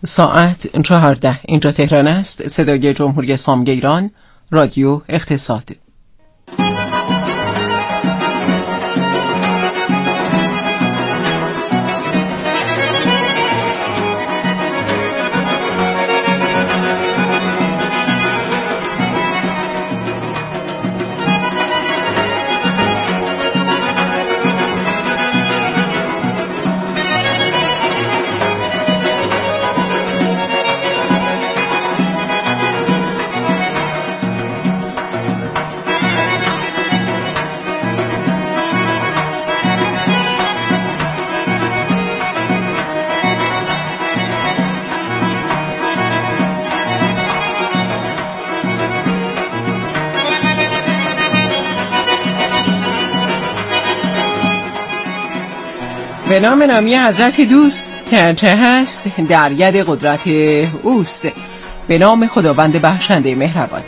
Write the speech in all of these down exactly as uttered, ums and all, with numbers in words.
ساعت چهارده. اینجا تهران است. صدای جمهوری اسلامی ایران، رادیو اقتصاد. به نام نامی حضرت دوست که چه هست در ید قدرت اوست، به نام خداوند بخشنده مهربان.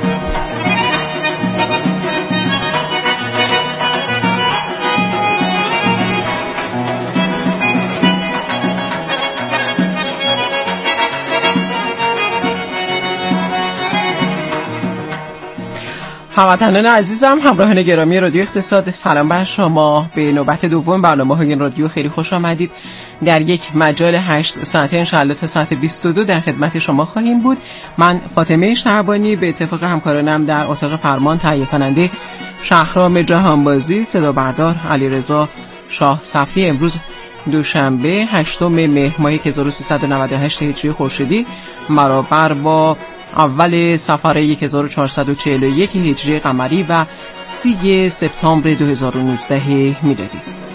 هموطنان عزیزم، همراهان گرامی رادیو اقتصاد، سلام بر شما. به نوبت دوم برنامه‌های این رادیو خیلی خوش آمدید. در یک مجال هشت ساعته انشاءالله تا ساعت بیست و دو در خدمت شما خواهیم بود. من فاطمه شعبانی به اتفاق همکارانم در اتاق فرمان، تهیه کننده شهرام جهانبازی، صدا بردار علیرضا شاه صفی. امروز دوشنبه هشتم مهر ماه هزار و سیصد و نود و هشت هجری خورشیدی برابر با اول صفر هزار و چهارصد و چهل و یک هجری قمری و سی سپتامبر دو هزار و نوزده میلادی.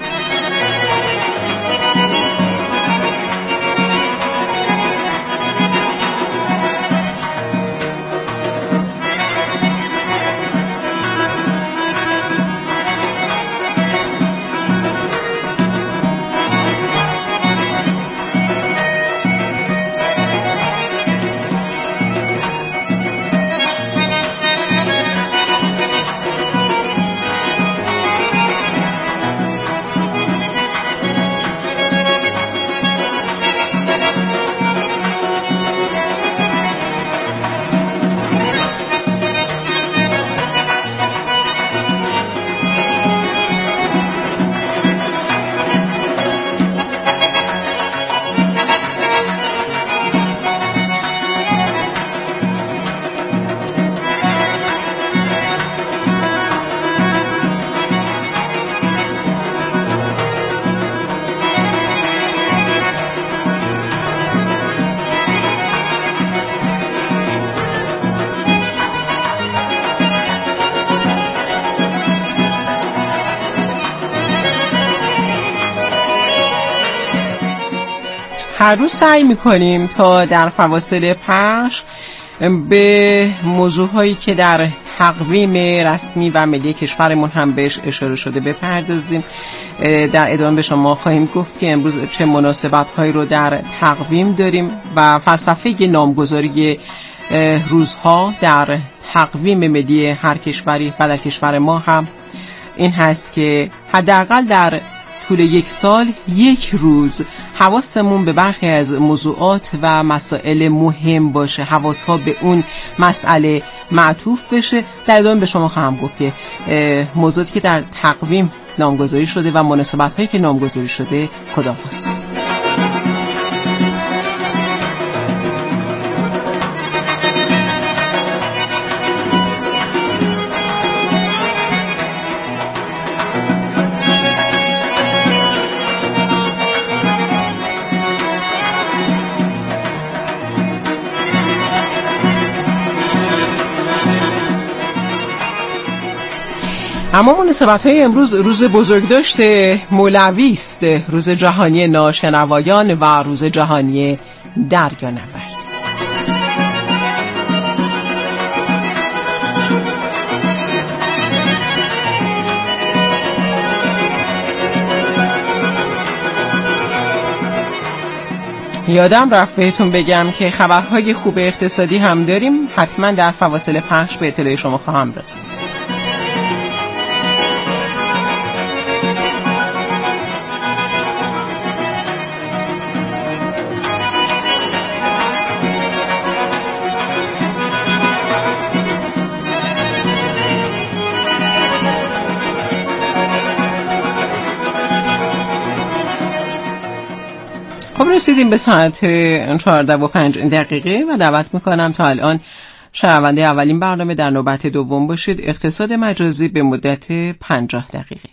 هر روز سعی میکنیم تا در فواصل پخش به موضوعهایی که در تقویم رسمی و ملی کشورمون هم بهش اشاره شده بپردازیم. در ادامه به شما خواهیم گفت که امروز چه مناسبت‌هایی رو در تقویم داریم و فلسفه نامگذاری روزها در تقویم ملی هر کشوری و در کشور ما هم این هست که حداقل در طول یک سال یک روز حواسمون به برخی از موضوعات و مسائل مهم باشه، حواسها به اون مسئله معطوف بشه. در ادامه به شما خواهم گفت که موضوعاتی که در تقویم نامگذاری شده و مناسبت‌هایی که نامگذاری شده کدام‌هاست. اما مناسبت‌های امروز روز بزرگداشت مولوی است، روز جهانی ناشنوایان و روز جهانی دریانورد. یادم رفت بهتون بگم که خبرهای خوب اقتصادی هم داریم، حتما در فواصل پخش به اطلاع شما خواهم رسید. رسیدیم به ساعت چهارده و پنج دقیقه و دعوت میکنم تا الان شنونده اولین برنامه در نوبت دوم باشید. اقتصاد مجازی به مدت پنجاه دقیقه.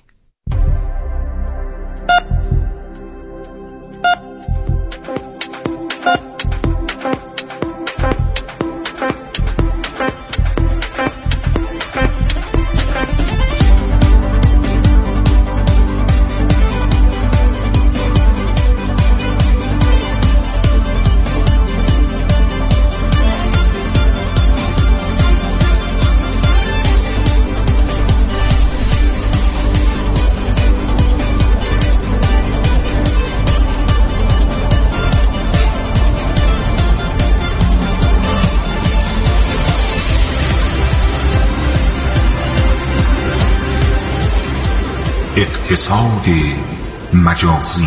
اقتصاد مجازی.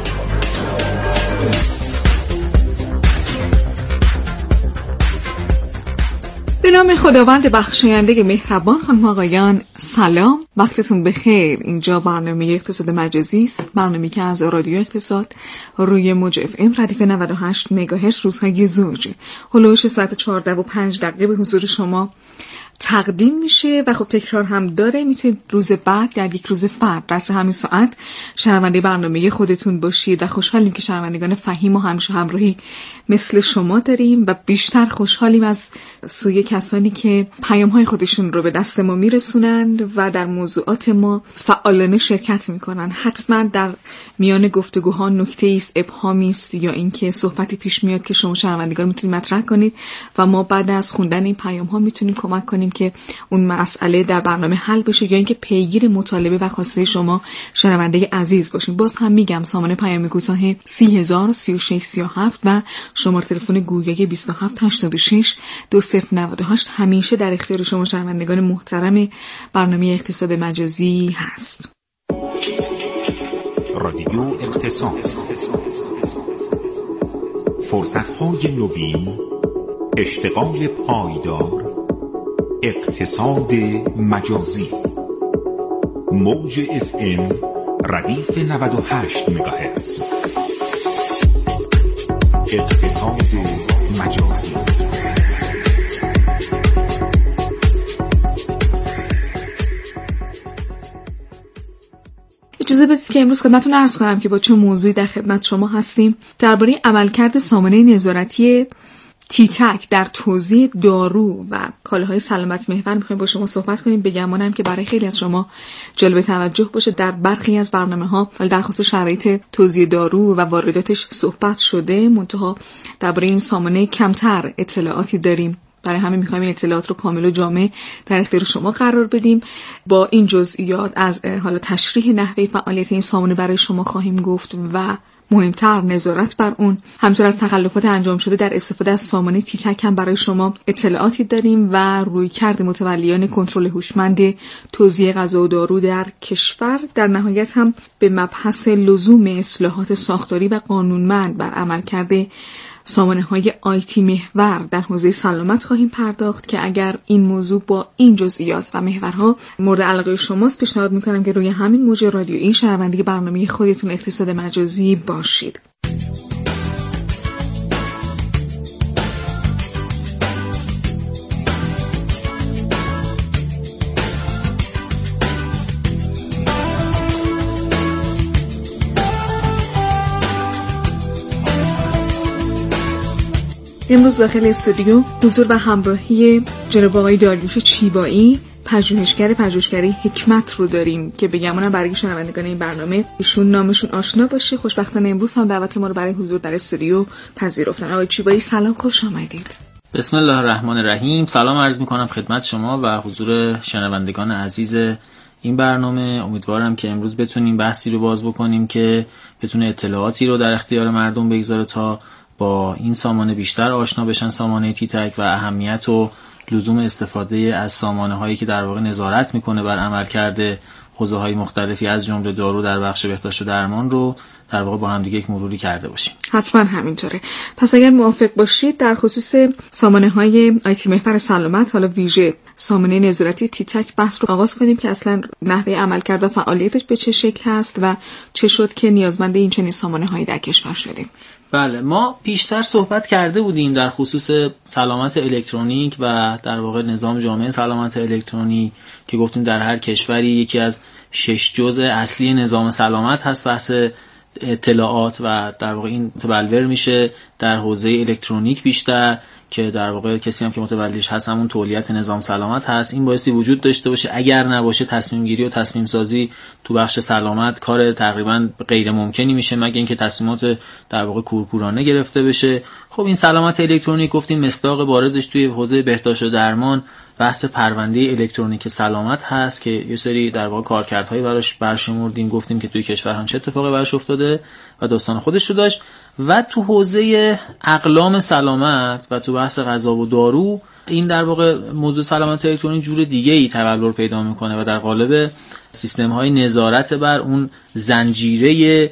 به نام خداوند بخشاینده مهربان. خانم آقایان سلام، وقتتون بخیر. اینجا برنامه اقتصاد مجازی است، برنامه‌ای که از رادیو اقتصاد روی موج اف ام ردیف نود و هشت مگاهرتز روزهای زوج هلوش ساعت چهارده و پنج دقیقه به حضور شما تقدیم میشه و خب تکرار هم داره. میتونید روز بعد در یک روز فرد رس همین ساعت شنونده برنامه خودتون باشید و خوشحالیم که شنوندگان فهیم و همش همراهی مثل شما داریم و بیشتر خوشحالیم از سوی کسانی که پیام های خودشون رو به دست ما میرسونند و در موضوعات ما فعالانه شرکت میکنن. حتما در میان گفتگوها نکته است، ابهامی است یا اینکه صحبتی پیش میاد که شما شنوندگان میتونید مطرح کنید و ما بعد از خوندن این پیام ها میتونیم کمک کنیم که اون مسئله در برنامه حل بشه یا اینکه پیگیر مطالبه و خواسته شما شنونده عزیز باشیم. باز هم میگم سامان پیام کوتاه سی هزار و سی و شش سی و هفت و شماره تلفن گویای بیست و هفت هشتاد و شش دو صفر نود و هشت همیشه در اختیار شما شنوندگان محترم برنامه اقتصاد مجازی هست. رادیو اقتصاد، فرصت‌های نوین، اشتغال پایدار، اقتصاد مجازی. موج اف ام ردیف نود و هشت مگاهرتز. اقتصاد مجازی. اجازه بدید که امروز خدمتتون عرض کنم که با چه موضوعی در خدمت شما هستیم. درباره عملکرد سامانه نظارتی تیتک در توزیع دارو و کالاهای سلامت محور میخوایم با شما صحبت کنیم. بگمانم که برای خیلی از شما جلب توجه باشه. در برخی از برنامه‌ها در خصوص شرایط توزیع دارو و وارداتش صحبت شده، منتها درباره این سامانه کمتر اطلاعاتی داریم. برای همین میخوایم این اطلاعات رو کامل و جامع در اختیار شما قرار بدیم. با این جزئیات از حالا تشریح نحوه فعالیت این سامانه برای شما خواهیم گفت و مهمتر نظارت بر اون. همچنین از تخلفات انجام شده در استفاده از سامانه تیتک هم برای شما اطلاعاتی داریم و رویکرد متولیان کنترل هوشمند توزیع غذا و دارو در کشور. در نهایت هم به مبحث لزوم اصلاحات ساختاری و قانونمند بر عملکرد سامانه‌های آیتی محور در حوزه سلامت خواهیم پرداخت که اگر این موضوع با این جزئیات و محورها مورد علاقه شماست، پیشنهاد می‌کنم که روی همین موج رادیویی شنونده برنامه خودتون اقتصاد مجازی باشید. امروز داخل استودیو حضور و همراهی جناب آقای داریوش چیبایی، پژوهشگر پژوهشگری حکمت رو داریم که بگمونم برای شنوندگان این برنامه ایشون نامشون آشنا باشه. خوشبختانه امروز هم دعوت ما رو برای حضور در استودیو پذیرفتن. آقای چیبایی سلام، خوش آمدید. بسم الله الرحمن الرحیم. سلام عرض می‌کنم خدمت شما و حضور شنوندگان عزیز این برنامه. امیدوارم که امروز بتونیم بحثی رو باز بکنیم که بتونه اطلاعاتی رو در اختیار مردم بگذاره تا با این سامانه بیشتر آشنا بشن، سامانه تیتک، و اهمیت و لزوم استفاده از سامانه هایی که در واقع نظارت میکنه بر عملکرد حوزه های مختلفی از جمله دارو در بخش بهداشت و درمان رو در واقع با هم دیگه یک مروری کرده باشیم. حتما همینطوره. پس اگر موافق باشید در خصوص سامانه های آیتی محور سلامت، حالا ویژه سامانه نظارتی تیتک بحث رو آغاز کنیم که اصلا نحوه عملکرد و فعالیتش به چه شکل هست و چه شد که نیازمند این چنین سامانه هایی در کشور شدیم. بله، ما پیشتر صحبت کرده بودیم در خصوص سلامت الکترونیک و در واقع نظام جامع سلامت الکترونیک که گفتیم در هر کشوری یکی از شش جزء اصلی نظام سلامت هست بحث اطلاعات و در واقع این متبلور میشه در حوزه الکترونیک بیشتر که در واقع کسی هم که متولیش هست همون تولیت نظام سلامت هست. این بایستی وجود داشته باشه، اگر نباشه تصمیم گیری و تصمیم سازی تو بخش سلامت کار تقریبا غیر ممکنی میشه مگر اینکه تصمیمات در واقع کورکورانه گرفته بشه. خب این سلامت الکترونیک گفتیم مصداق بارزش توی حوزه بهداشت و درمان بحث پرونده الکترونیک سلامت هست که یه سری در واقع کارکردهای براش برشمردیم، گفتیم که توی کشور هم چه اتفاقی براش افتاده و داستان خودش رو داشت. و تو حوزه اقلام سلامت و تو بحث غذا و دارو این در واقع موضوع سلامت الکترونیک جور دیگه ای تبلور پیدا میکنه و در قالب سیستم های نظارت بر اون زنجیره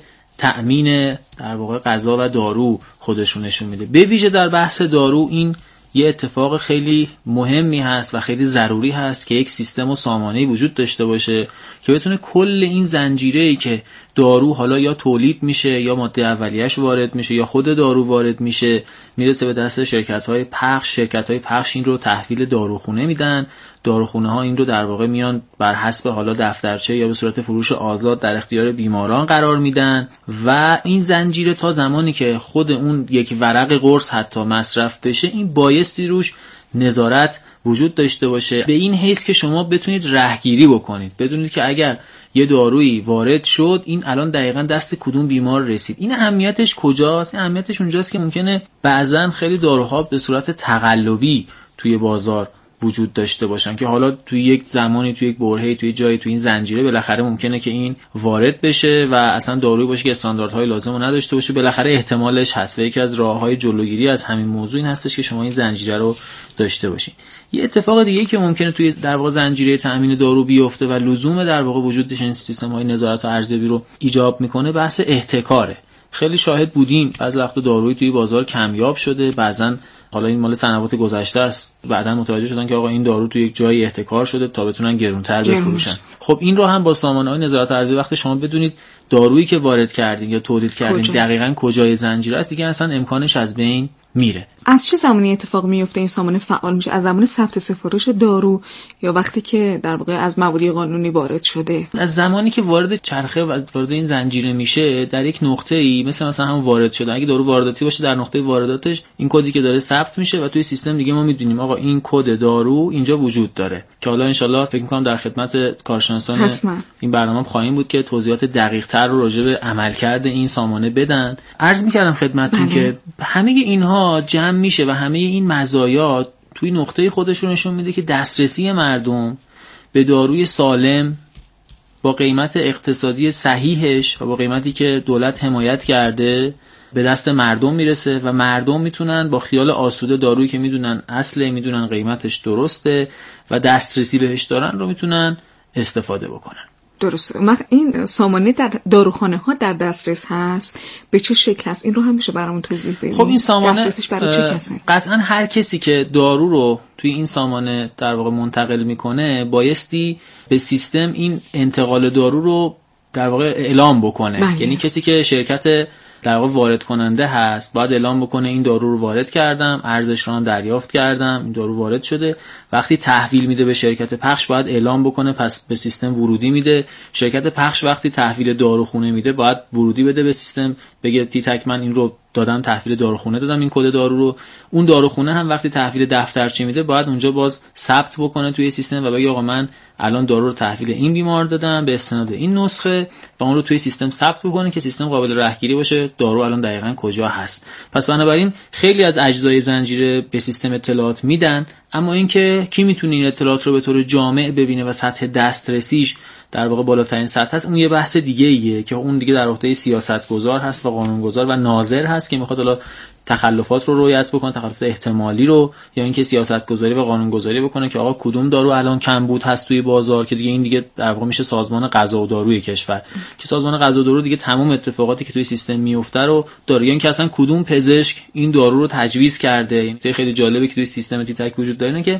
تأمین در واقع غذا و دارو خودشون نشون میده. به ویژه در بحث دارو این یه اتفاق خیلی مهمی هست و خیلی ضروری هست که یک سیستم و سامانه‌ای وجود داشته باشه که بتونه کل این زنجیره‌ای که دارو حالا یا تولید میشه یا ماده اولیه‌اش وارد میشه یا خود دارو وارد میشه میرسه به دست شرکت‌های پخش. شرکت‌های پخش این رو تحویل داروخونه میدن، داروخونه‌ها این رو در واقع میان بر حسب حالا دفترچه یا به صورت فروش آزاد در اختیار بیماران قرار میدن و این زنجیره تا زمانی که خود اون یک ورق قرص حتی مصرف بشه این بایستی روش نظارت وجود داشته باشه، به این حیث که شما بتونید رهگیری بکنید، بدونید که اگر یه دارویی وارد شد این الان دقیقاً دست کدوم بیمار رسید. این اهمیتش کجاست؟ این اهمیتش اونجاست که ممکنه بعضن خیلی داروها به صورت تقلبی توی بازار وجود داشته باشن که حالا توی یک زمانی توی یک برهه‌ای توی جایی توی این زنجیره بالاخره ممکنه که این وارد بشه و اصلا دارویی باشه که استانداردهای لازم رو نداشته باشه، بالاخره احتمالش هست و یکی از راه‌های جلوگیری از همین موضوع این هستش که شما این زنجیره رو داشته باشین. یه اتفاق دیگه که ممکنه توی در واقع زنجیره تامین دارو بیفته و لزوم در واقع وجودش این سیستم‌های نظارت و ارزیابی رو ایجاب میکنه بحث احتکاره. خیلی شاهد بودیم بعضی وقتا دارویی توی بازار کمیاب شده، بعضن حالا این مال سنوات گذشته است، بعداً متوجه شدن که آقا این دارو توی یک جایی احتکار شده تا بتونن گرونتر بفروشن. خب این رو هم با سامانه‌های نظارت ارزیابی وقتی شما بدونید دارویی که وارد کردین یا تولید کردین دقیقاً کجای زنجیره است دیگه اصلا امکانش از بین میره. از چه زمانی اتفاق میفته این سامانه فعال میشه؟ از زمان ثبت سفارش دارو یا وقتی که در واقع از موادی قانونی وارد شده؟ از زمانی که وارد چرخه و وارد این زنجیره میشه در یک نقطه‌ای مثل مثلا همون وارد شده، اگه دارو وارداتی باشه در نقطه وارداتش این کدی که داره ثبت میشه و توی سیستم دیگه ما میدونیم آقا این کد دارو اینجا وجود داره که حالا انشالله فکر می‌کنم در خدمت کارشناسان حتما. این برنامه خواهیم بود که توضیحات دقیق‌تر رو راجع به عملکرد این سامانه بدن. عرض می‌کردم خدمتتون که همه اینها جمع میشه و همه این مزایا توی نقطه خودشون نشون میده که دسترسی مردم به داروی سالم با قیمت اقتصادی صحیحش و با قیمتی که دولت حمایت کرده به دست مردم میرسه و مردم میتونن با خیال آسوده دارویی که میدونن اصله، میدونن قیمتش درسته و دسترسی بهش دارن رو میتونن استفاده بکنن. درسته. این سامانه در داروخانه ها در دسترس هست، به چه شکل هست؟ این رو هم میشه برامون توضیح بدید. خب این سامانه دسترسش برای چه کسی؟ قطعا هر کسی که دارو رو توی این سامانه در واقع منتقل میکنه بایستی به سیستم این انتقال دارو رو در واقع اعلام بکنه. بله. یعنی کسی که شرکت در واقع وارد کننده هست باید اعلام بکنه این دارو رو وارد کردم، ارزش رو هم دریافت کردم، این دارو وارد شده. وقتی تحویل میده به شرکت پخش باید اعلام بکنه، پس به سیستم ورودی میده. شرکت پخش وقتی تحویل داروخونه میده باید ورودی بده به سیستم، بگه تیتک من این رو دادم تحویل داروخونه دادم این کد دارو رو. اون داروخونه هم وقتی تحویل دفترچه میده باید اونجا باز ثبت بکنه توی سیستم و بگه آقا من الان دارو رو تحویل این بیمار دادم به استناد این نسخه و اون رو توی سیستم ثبت بکنه که سیستم قابل رهگیری باشه دارو الان دقیقاً کجا هست. پس بنابراین خیلی از اجزای زنجیره به سیستم اطلاعات میدن، اما اینکه کی میتونه این اطلاعات رو به طور جامع ببینه و سطح دسترسیش در واقع بالاترین سطح هست، اون یه بحث دیگه ایه که اون دیگه در عهده سیاستگزار هست و قانونگذار و ناظر هست که میخواد حالا تخلفات رو رعایت بکنه، تخلفات احتمالی رو، یا اینکه سیاستگذاری و قانونگذاری بکنه که آقا کدوم دارو الان کمبود هست توی بازار، که دیگه این دیگه در واقع میشه سازمان غذا و داروی کشور که سازمان غذا و دارو دیگه تمام اتفاقاتی که توی سیستم میفته رو داره، یعنی که اصلا کدوم پزشک این دارو رو تجویز کرده. یعنی خیلی جالبه که توی سیستم تیتک وجود داره که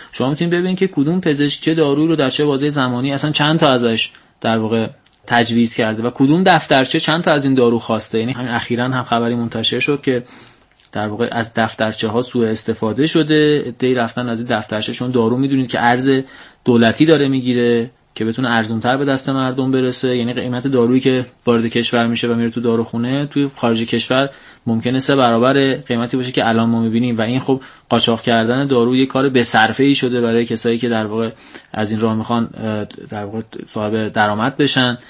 شما میتونید ببینید که کدوم پزشک چه دارویی رو در چه بازه زمانی اصلا چند تا ازش در واقع تجویز کرده و کدوم دفترچه چند تا از این دارو خواسته. یعنی همین اخیراً هم خبری منتشر شد که در واقع از دفترچه ها سوء استفاده شده، عده‌ای رفتن از این دفترچه، چون دارو میدونید که ارز دولتی داره میگیره که بتونه ارزان‌تر به دست مردم برسه. یعنی قیمت دارویی که وارد کشور میشه و میره تو داروخونه توی خارج کشور ممکنه سه برابر قیمتی باشه که الان ما میبینیم و این خب قاچاق کردن دارو یه کار به صرفه‌ای شده برای کسایی که در واقع از این راه میخوان در واقع صاحب درآمد بشن.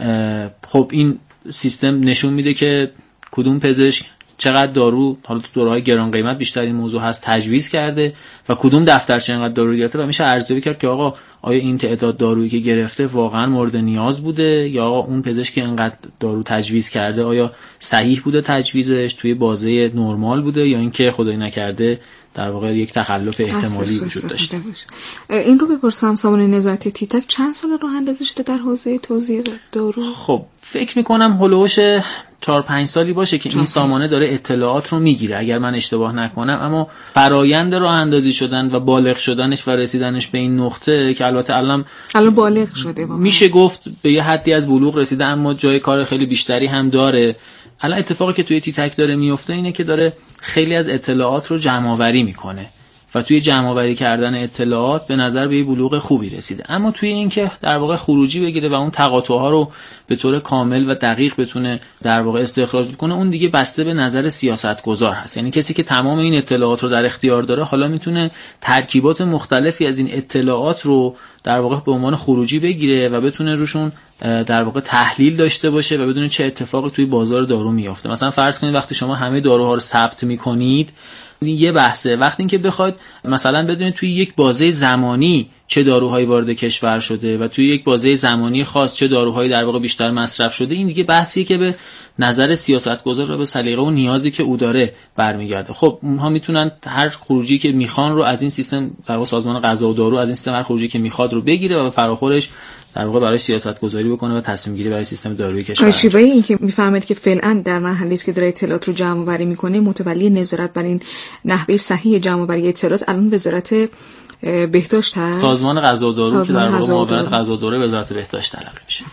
خب این سیستم نشون میده که کدوم پزشک چقدر دارو، حالا تو داروهای گران قیمت بیشتر این موضوع هست، تجویز کرده و کدوم دفترچه اینقدر دارو گرفته و میشه ارزیابی کرد که آقا آیا این تعداد دارویی که گرفته واقعا مورد نیاز بوده یا آقا اون پزشک اینقدر دارو تجویز کرده آیا صحیح بوده تجویزش، توی بازه نرمال بوده یا اینکه خدای نکرده در واقع یک تخلف احتمالی وجود داشته. این رو بپرسم، سامانه نظارت تیتک چند سال راه اندازی شده در حوزه توزیع دارو؟ خب فکر میکنم هولوش چهار پنج سالی باشه که این سامانه داره اطلاعات رو میگیره اگر من اشتباه نکنم، اما فرآیند راه اندازی شدن و بالغ شدنش و رسیدنش به این نقطه که البته الان الان بالغ شده واقعا میشه گفت به یه حدی از بلوغ رسیده، اما جای کار خیلی بیشتری هم داره. الان اتفاقی که توی تیتک داره میفته اینه که داره خیلی از اطلاعات رو جمع آوری میکنه و توی جمع آوری کردن اطلاعات به نظر به یه بلوغ خوبی رسیده، اما توی این که در واقع خروجی بگیره و اون تقاطع‌ها رو به طور کامل و دقیق بتونه در واقع استخراج کنه، اون دیگه بسته به نظر سیاستگزار هست. یعنی کسی که تمام این اطلاعات رو در اختیار داره حالا میتونه ترکیبات مختلفی از این اطلاعات رو در واقع به عنوان خروجی بگیره و بتونه روشون در واقع تحلیل داشته باشه و بدونه چه اتفاقی توی بازار دارو میفته. مثلا فرض کنید وقتی شما همه داروها رو ثبت میکنید یه بحثه، وقتی اینکه بخواید مثلا بدونید توی یک بازه زمانی چه داروهایی وارد کشور شده و توی یک بازه زمانی خاص چه داروهایی در واقع بیشتر مصرف شده، این دیگه بحثیه که به نظر سیاستگزار و به سلیقه و نیازی که او داره برمیگرده. خب اونها میتونن هر خروجی که میخوان رو از این سیستم در واقع سازمان غذا و دارو از این سیستم هر خروجی که میخواد رو بگیره و به فراخورش در واقع برای سیاست گذاری بکنه و تصمیم گیری برای سیستم دارویی کشور. شیوه این که میفهمید که فعلا در مرحله است که داره اطلاعات رو جمع آوری میکنه، متولی نظارت بر این نحوه صحیح جمع آوری اطلاعات الان وزارت بهداشت هست، سازمان غذا و دارو که در واقع معاونت غذا و دارو وزارت بهداشت تلقی میشه.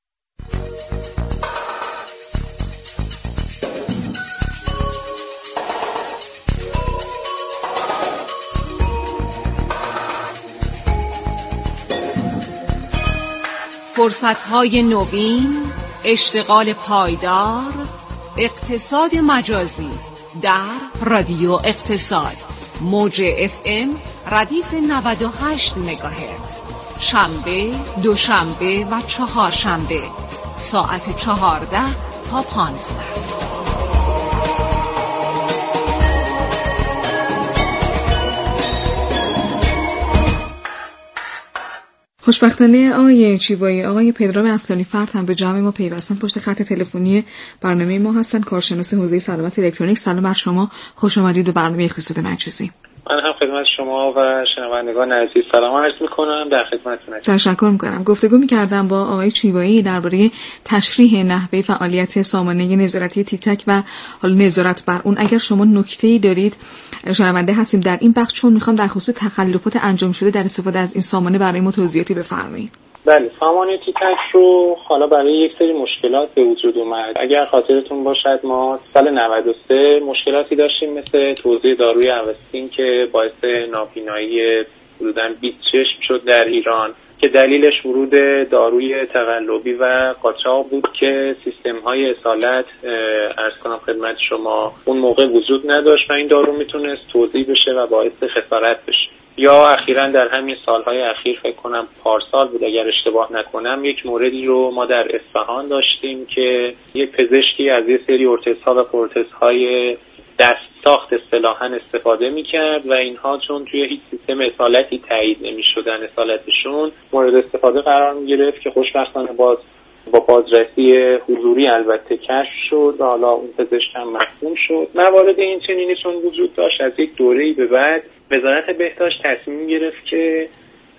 فرصت‌های نوین، اشتغال پایدار، اقتصاد مجازی در رادیو اقتصاد، موج اف ام ردیف نود و هشت مگاهرتز، شنبه، دوشنبه و چهارشنبه ساعت چهارده تا پانزده. خوشبختانه آقای چیوایی، آقای پدرام اصلانی فرد هم به جمع ما پیوستن، پشت خط تلفنی برنامه ما هستن، کارشناس حوزه سلامت الکترونیک. سلام بر شما، خوش آمدید به برنامه اقتصاد مجازی. من هم خدمت شما و شنوندگان عزیز سلام عرض می‌کنم، در خدمتتون هستم. تشکر می‌کنم. گفتگو می‌کردم با آقای چیوایی درباره تشریح نحوه فعالیت سامانه نظارتی تیتک و حالا نظارت بر اون. اگر شما نکته‌ای دارید، شنونده هستیم در این بخش، چون می‌خوام در خصوص تخلفات انجام شده در استفاده از این سامانه برای ما توضیحاتی بفرمایید. بله، سامانه تیتک رو حالا برای یک سری مشکلات به وجود اومد. اگر خاطرتون باشد ما سال نود و سه مشکلاتی داشتیم مثل توزیع داروی اوستین که باعث نابینایی حدوداً بیست چشم شد در ایران که دلیلش ورود داروی تقلبی و قاچاق بود که سیستم‌های اصالت عرض کنم خدمت شما اون موقع وجود نداشت و این دارو میتونست توزیع بشه و باعث خسارت بشه. یا اخیراً در همین سالهای اخیر فکر کنم پارسال بود اگر اشتباه نکنم یک موردی رو ما در اصفهان داشتیم که یک پزشکی از یه سری ارتزها و پروتزهای دست ساخت اصطلاحاً استفاده میکرد و اینها چون توی هیچ سیستم اصالتی تایید نمیشدن اصالتشون مورد استفاده قرار میگرفت که خوشبختانه باز با بازرسی حضوری البته کشف شد و حالا اون پزشک هم محکوم شد. موارد این چنینی چون وجود داشت از یک دوره‌ای به بعد وزارت بهداشت تصمیم گرفت که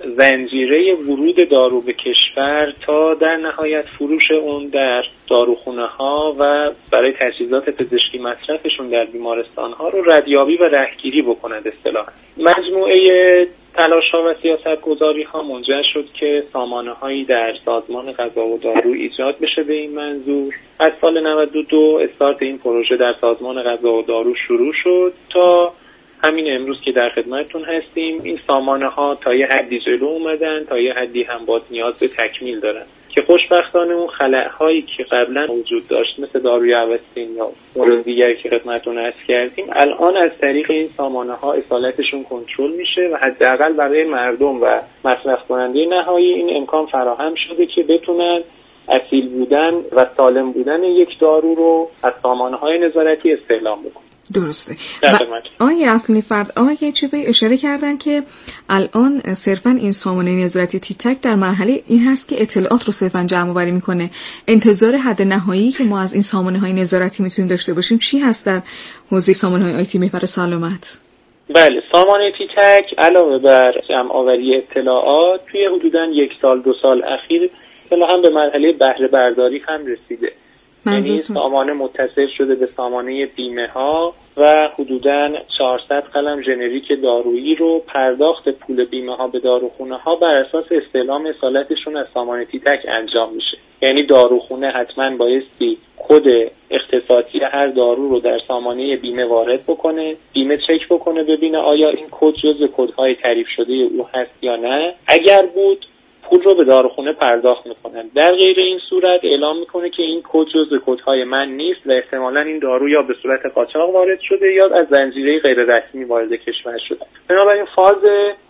زنجیره ورود دارو به کشور تا در نهایت فروش اون در داروخونه ها و برای تجهیزات پزشکی مصرفشون در بیمارستان ها رو ردیابی و رهگیری بکنند اصطلاحاً. مجموعه تلاش ها و سیاست گذاری ها منجر شد که سامانه هایی در سازمان غذا و دارو ایجاد بشه به این منظور. از سال نود و دو استارت این پروژه در سازمان غذا و دارو شروع شد تا همین امروز که در خدمتتون هستیم. این سامانه ها تا یه حدی جلو اومدن، تا یه حدی هم باز نیاز به تکمیل دارن که خوشبختانه اون خلأهایی که قبلا وجود داشت مثل داروی اوستین یا مورد دیگری که خدمتتون عرض کردیم الان از طریق این سامانه ها اصالتشون کنترل میشه و حداقل برای مردم و مصرف کننده نهایی این امکان فراهم شده که بتونن اصیل بودن و سالم بودن یک دارو رو از سامانه های نظارتی استعلام بکنن. درسته. و آقای اصلی فرد آقای چه به اشاره کردن که الان صرفا این سامانه نظارتی تیتک در مرحله این هست که اطلاعات رو صرفا جمع آوری میکنه. انتظار حد نهایی که ما از این سامانه های نظارتی میتونیم داشته باشیم چی هست در حوزه سامانه های آیتی محور سلامت؟ بله، سامانه تیتک علاوه بر جمع آوری اطلاعات توی حدوداً یک سال دو سال اخیر اصطلاحاً به مرحله بهره برداری هم رسیده. یعنی سامانه متصل شده به سامانه بیمه ها و حدوداً چهارصد قلم ژنریک دارویی رو پرداخت پول بیمه ها به داروخونه ها بر اساس استعلام اصالتشون از سامانه تیتک انجام میشه. یعنی داروخونه حتما بایستی کد اختصاصی هر دارو رو در سامانه بیمه وارد بکنه، بیمه چک بکنه ببینه آیا این کد جزو کدهای تعریف شده او هست یا نه. اگر بود پول رو به داروخونه پرداخت میکنن. در غیر این صورت اعلام میکنه که این کد جزو کدهای من نیست و احتمالاً این دارو یا به صورت قاچاق وارد شده یا از زنجیره غیر رسمی وارد کشور شده. بنابراین فاز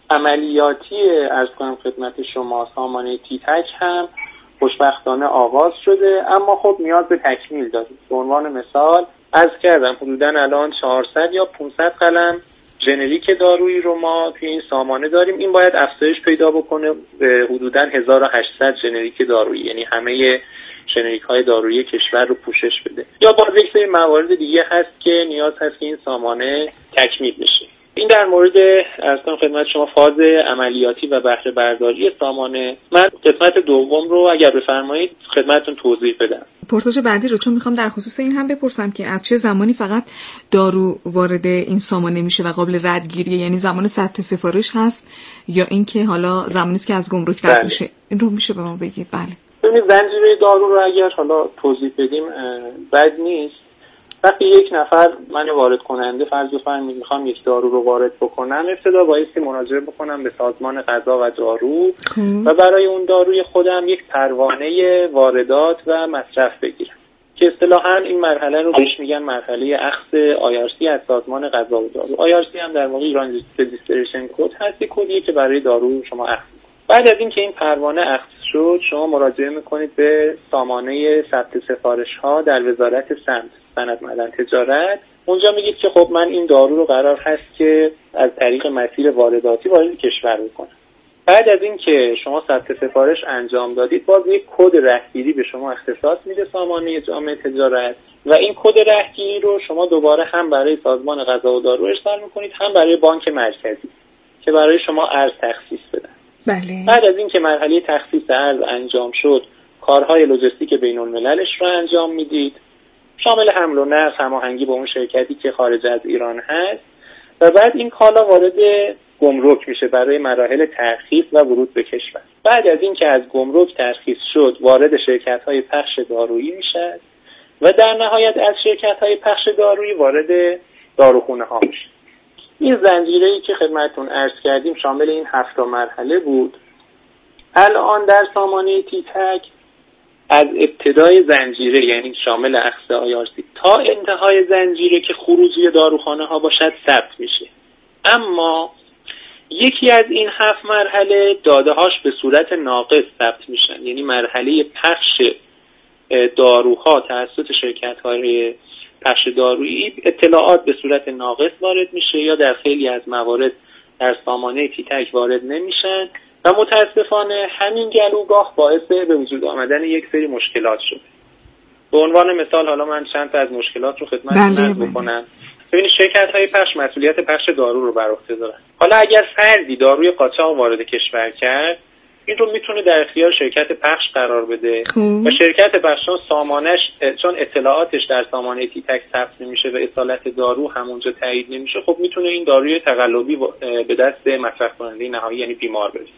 عملیاتی عرض کنم خدمت شما سامانه تیتک هم خوشبختانه آغاز شده، اما خب نیاز به تکمیل داره. به عنوان مثال عرض کردم حدوداً الان چهارصد یا پانصد قلم ژنریک دارویی رو ما توی این سامانه داریم. این باید افزایش پیدا بکنه به حدوداً هزار و هشتصد ژنریک دارویی، یعنی همه ژنریک های دارویی کشور رو پوشش بده. یا باز یک سری موارد دیگه هست که نیاز هست که این سامانه تکمیل بشه. این در مورد ارزم خدمت شما فاز عملیاتی و بهره برداری سامانه. من قسمت دوم رو اگر بفرمایید خدمتتون توضیح بدم. پرسش بعدی رو چون میخوام در خصوص این هم بپرسم که از چه زمانی فقط دارو وارد این سامانه میشه و قابل ردگیریه، یعنی زمان ثبت سفارش هست یا اینکه حالا زمانی است که از گمرک رد میشه؟ این رو میشه به ما بگید؟ بله. ببینید زنجیره دارو رو اگر حالا توضیح بدیم بد نیست. وقتی یک نفر من وارد کننده فرض بفرمایید میخوام یک دارو رو وارد بکنم، ابتدا بایستی مراجعه بکنم به سازمان غذا و دارو و برای اون داروی خودم یک پروانه واردات و مصرف بگیرم که اصطلاحاً این مرحله رو بهش میگن مرحله اخذ آی آر سی از سازمان غذا و دارو. آی آر سی هم در واقع ایران رجیستریشن کد هست، کدیه که برای دارو شما اخذ. بعد از اینکه این پروانه اخذ شد شما مراجعه میکنید به سامانه ثبت سفارش ها در وزارت سمت صنعت معدن تجارت. اونجا میگید که خب من این دارو رو قرار هست که از طریق مسیر وارداتی وارد کشور بکنم. بعد از اینکه شما ثبت سفارش انجام دادید باز یک کد رهگیری به شما اختصاص میده سامانه جامعه تجارت و این کد رهگیری رو شما دوباره هم برای سازمان غذا و دارو ارسال میکنید هم برای بانک مرکزی که برای شما ارز تخصیص بدن. بله. بعد از اینکه مرحله تخصیص ارز انجام شد کارهای لوجستیک بین المللش رو انجام میدید، شامل حمل و نقل، هماهنگی با اون شرکتی که خارج از ایران هست و بعد این کالا وارد گمرک میشه برای مراحل ترخیص و ورود به کشور. بعد از اینکه از گمرک ترخیص شد وارد شرکت‌های پخش دارویی میشه و در نهایت از شرکت‌های پخش دارویی وارد داروخونه ها میشه. این زنجیره‌ای که خدمتتون عرض کردیم شامل این هفت مرحله بود. الان در سامانه تیتک از ابتدای زنجیره یعنی شامل اخذ آی آر سی تا انتهای زنجیره که خروجی داروخانه ها باشد ثبت میشه. اما یکی از این هفت مرحله داده هاش به صورت ناقص ثبت میشن، یعنی مرحله پخش داروها توسط شرکت های پخش دارویی اطلاعات به صورت ناقص وارد میشه یا در خیلی از موارد در سامانه تیتک وارد نمیشن و متاسفانه همین گلوگاه باعث به وجود آمدن یک سری مشکلات شده. به عنوان مثال حالا من چند تا از مشکلات رو خدمتتون عرض بکنم. ببینید شرکت‌های پخش مسئولیت پخش دارو رو بر عهده دارن. حالا اگر فردی داروی قاچاق وارد کشور کرد، این رو میتونه در اختیار شرکت پخش قرار بده خوب. و شرکت پخش چون سامانش چون اطلاعاتش در سامانه تیتک ثبت نمیشه و اصالت دارو همونجا تایید نمیشه، خب میتونه این داروی تقلبی به دست مصرف کننده نهایی یعنی بیمار برسه.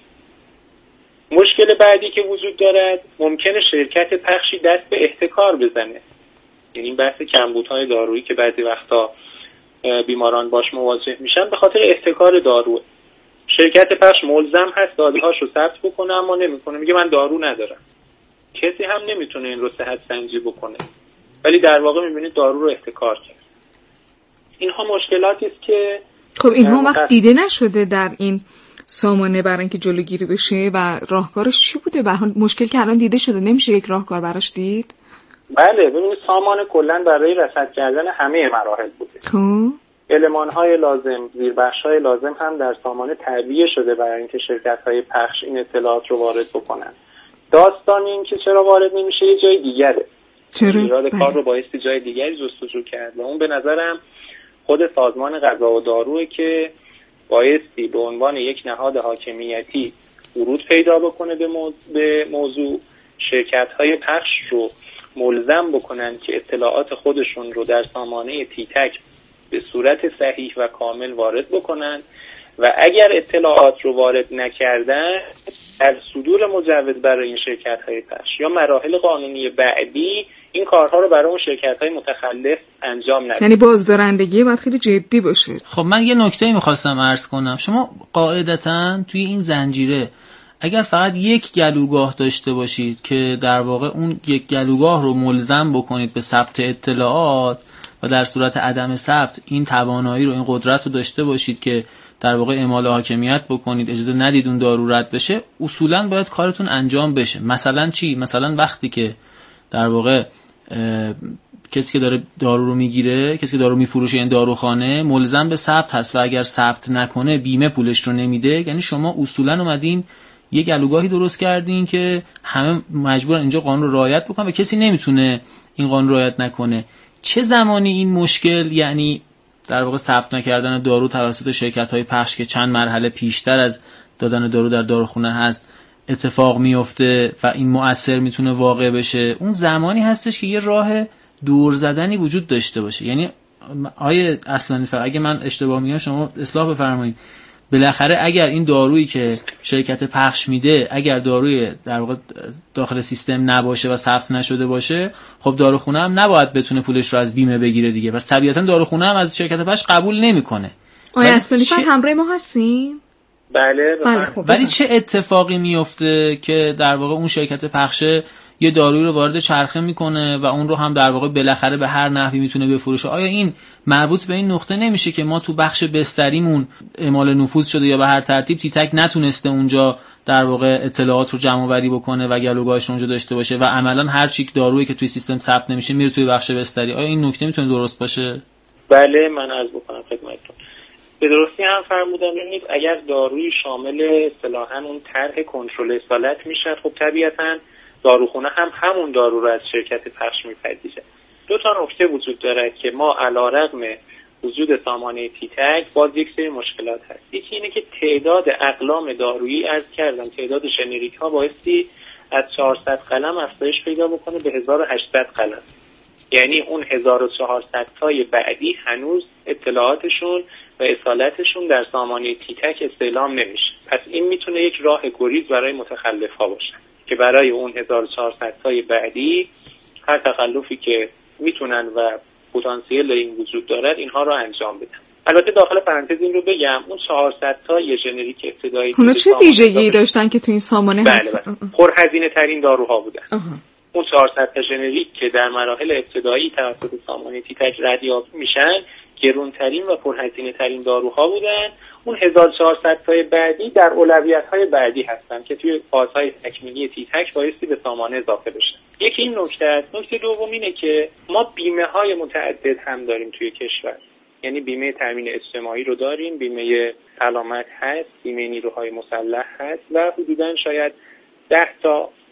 مشکل بعدی که وجود دارد، ممکنه شرکت پخشی دست به احتکار بزنه. یعنی این بحث کمبودهای دارویی که بعضی وقتا بیماران باش مواجه میشن به خاطر احتکار دارو. شرکت پخش ملزم هست داده‌هاش رو ثبت بکنه اما نمیکنه، میگه من دارو ندارم. کسی هم نمیتونه این رو صحت سنجی بکنه، ولی در واقع میبینید دارو رو احتکار کرد. اینها مشکلاتی است که خب اینها وقت دیده نشده در این سامانه برای اینکه جلوگیری بشه و راهکارش چی بوده؟ به هر حال مشکل که الان دیده شده، نمیشه یک راهکار براش دید؟ بله، ببینید سامانه کلا برای رصد کردن همه مراحل بوده. خب المان‌های لازم، زیربخش‌های لازم هم در سامانه تعبیه شده برای اینکه شرکت‌های پخش این اطلاعات رو وارد بکنن. داستان این که چرا وارد نمیشه یه جای دیگره. چرا؟ ایراد کار رو بایستی جای دیگری جستجو کرد و اون به نظرم خود سازمان غذا و داروه که بایستی به عنوان یک نهاد حاکمیتی ورود پیدا بکنه به موضوع, به موضوع شرکت‌های پخش رو ملزم بکنن که اطلاعات خودشون رو در سامانه تیتک به صورت صحیح و کامل وارد بکنن و اگر اطلاعات رو وارد نکردن در صدور مجوز برای این شرکت‌های پخش یا مراحل قانونی بعدی این کارها رو برای اون شرکت‌های متخلف انجام ندن. یعنی بازدارندگی باید خیلی جدی باشه. خب من یه نکته می‌خواستم عرض کنم. شما قاعدتاً توی این زنجیره اگر فقط یک گلوگاه داشته باشید که در واقع اون یک گلوگاه رو ملزم بکنید به ثبت اطلاعات و در صورت عدم ثبت این توانایی رو این قدرت رو داشته باشید که در واقع اعمال حاکمیت بکنید، اجازه ندید اون دارو رد بشه، اصولاً باید کارتون انجام بشه. مثلا چی؟ مثلا وقتی که در واقع کسی که داره دارو رو میگیره، کسی که دارو میفروشه این داروخانه ملزم به ثبت هست و اگر ثبت نکنه بیمه پولش رو نمیده، یعنی شما اصولاً اومدین یه گلوگاهی درست کردین که همه مجبورن اینجا قانون رو رعایت بکنن و کسی نمیتونه این قانون رو رعایت نکنه. چه زمانی این مشکل، یعنی در واقع ثبت نکردن دارو توسط شرکت‌های پخش که چند مرحله پیشتر از دادن دارو در داروخونه هست اتفاق میفته و این مؤثر میتونه واقع بشه، اون زمانی هستش که یه راه دور زدنی وجود داشته باشه. یعنی آیه اصلا اگه من اشتباه میگم شما اصلاح بفرمایید. بالاخره اگر این دارویی که شرکت پخش میده اگر داروی در واقع داخل سیستم نباشه و ثبت نشده باشه، خب داروخونه هم نباید بتونه پولش رو از بیمه بگیره دیگه. پس طبیعتا داروخونه هم از شرکت پخش قبول نمیکنه. آیا اصلا چه... همراه ما هستیم؟ بله. بله خب ولی چه اتفاقی میفته که در واقع اون شرکت پخشه یه دارویی رو وارد چرخه میکنه و اون رو هم در واقع بالاخره به هر نحوی میتونه بفروشه؟ آیا این مربوط به این نقطه نمیشه که ما تو بخش بستریمون اعمال نفوذ شده یا به هر ترتیب تیتک نتونسته اونجا در واقع اطلاعات رو جمع آوری بکنه و گلوگاهش اونجا داشته باشه و عملاً هر چی دارویی که توی سیستم ثبت نمیشه میره توی بخش بستری؟ آیا این نکته میتونه درست باشه؟ بله، من عرض بکنم خدمتتون. به درستی هم فرمودن. ببینید اگر دارویی شامل اصطلاحاً اون طرح کنترل اصالت میشه، خب طبیعتاً داروخونه هم همون دارو رو از شرکت پخش میپذیره. دو تا نکته وجود داره که ما علیرغم وجود سامانه تیتک باز یک سری مشکلات هست. یکی اینه که تعداد اقلام دارویی عرض کردم، تعداد ژنریک ها بایستی از چهارصد قلم افزایش پیدا بکنه به هزار و هشتصد قلم. یعنی اون هزار و چهارصد تای بعدی هنوز اطلاعاتشون و اصالتشون در سامانه تیتک استعلام نمیشه. پس این میتونه یک راه گریز برای متخلف ها باشه که برای اون هزار و چهارصد تای بعدی هر تخلفی که میتونن و پتانسیل این وجود دارد اینها رو انجام بدن. البته داخل پرانتز این رو بگم اون چهارصد تا یه ژنریک ابتدایی اونا چه ویژگی داشتن که تو این سامانه بله هست؟ بله. پرهزینه ترین داروها بودن. اه. اون چهارصد تا ژنریک که در مراحل ابتدایی توسط سامانه تیتک ردیاب میشن گرونترین و پرهزینه ترین داروها بودن. اون هزار و چهارصد تای بعدی در اولویت‌های بعدی هستن که توی فازهای تکمیلی تیتک بایستی به سامانه اضافه بشن. یکی این نکته است. نکته دوم اینه که ما بیمه‌های متعدد هم داریم توی کشور. یعنی بیمه تامین اجتماعی رو داریم، بیمه سلامت هست، بیمه نیروهای مسلح هست و حدوداً شاید ده تا